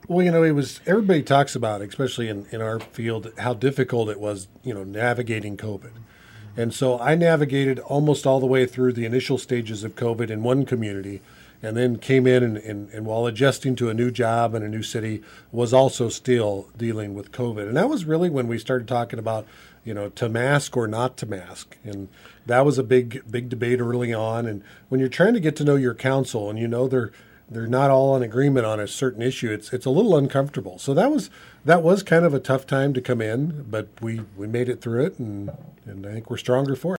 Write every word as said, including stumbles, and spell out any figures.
Well, you know, it was everybody talks about, especially in, in our field, how difficult it was, you know, navigating COVID. And so I navigated almost all the way through the initial stages of COVID in one community, and then came in and, and, and while adjusting to a new job and a new city, was also still dealing with COVID. And that was really when we started talking about, you know, to mask or not to mask. And that was a big, big debate early on. And when you're trying to get to know your council and you know they're they're not all in agreement on a certain issue, it's it's a little uncomfortable. So that was that was kind of a tough time to come in, but we, we made it through it, and, and I think we're stronger for it.